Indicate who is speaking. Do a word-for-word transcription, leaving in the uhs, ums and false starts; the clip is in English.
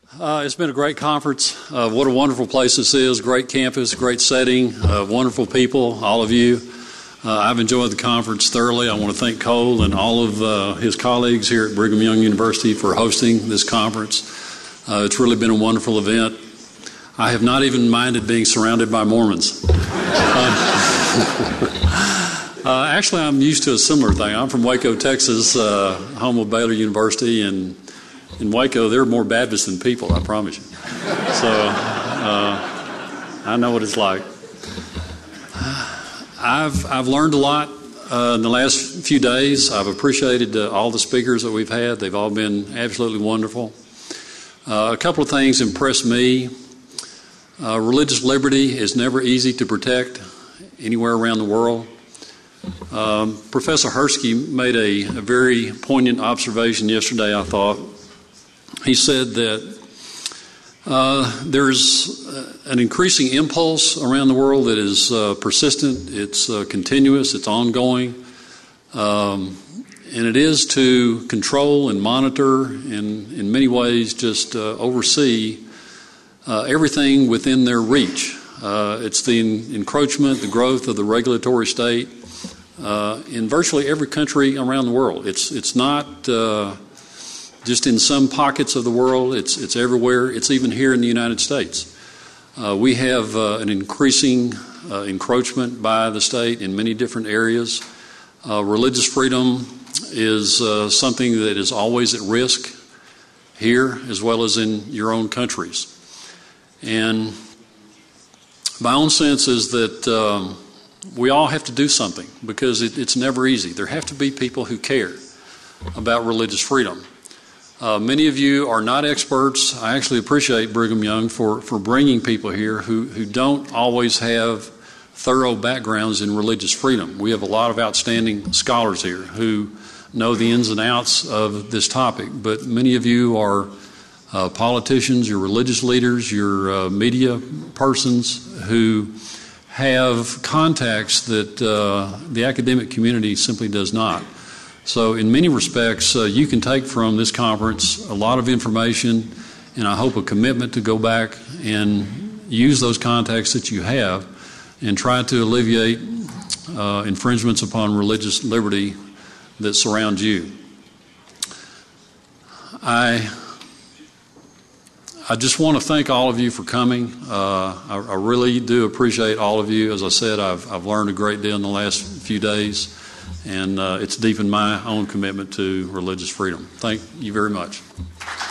Speaker 1: Uh, it's been a great conference. Uh, what a wonderful place this is. Great campus, great setting, uh, wonderful people, all of you. Uh, I've enjoyed the conference thoroughly. I want to thank Cole and all of uh, his colleagues here at Brigham Young University for hosting this conference. Uh, it's really been a wonderful event. I have not even minded being surrounded by Mormons. uh, uh, actually, I'm used to a similar thing. I'm from Waco, Texas, uh, home of Baylor University, and in Waco, there are more Baptists than people, I promise you. So uh, I know what it's like. I've I've learned a lot uh, in the last few days. I've appreciated uh, all the speakers that we've had. They've all been absolutely wonderful. Uh, a couple of things impressed me. Uh, religious liberty is never easy to protect anywhere around the world. Um, Professor Hersky made a, a very poignant observation yesterday, I thought. He said that uh, there's an increasing impulse around the world that is uh, persistent, it's uh, continuous, it's ongoing, um, and it is to control and monitor and in many ways just uh, oversee uh, everything within their reach. Uh, it's the en- encroachment, the growth of the regulatory state uh, in virtually every country around the world. It's, it's not... Uh, Just in some pockets of the world, it's it's everywhere. It's even here in the United States. Uh, we have uh, an increasing uh, encroachment by the state in many different areas. Uh, religious freedom is uh, something that is always at risk here as well as in your own countries. And my own sense is that um, we all have to do something because it, it's never easy. There have to be people who care about religious freedom. Uh, many of you are not experts. I actually appreciate Brigham Young for, for bringing people here who, who don't always have thorough backgrounds in religious freedom. We have a lot of outstanding scholars here who know the ins and outs of this topic, but many of you are uh, politicians, you're religious leaders, you're uh, media persons who have contacts that uh, the academic community simply does not. So in many respects, uh, you can take from this conference a lot of information, and I hope a commitment to go back and use those contacts that you have and try to alleviate uh, infringements upon religious liberty that surround you. I I just want to thank all of you for coming. Uh, I, I really do appreciate all of you. As I said, I've, I've learned a great deal in the last few days. And uh, it's deepened my own commitment to religious freedom. Thank you very much.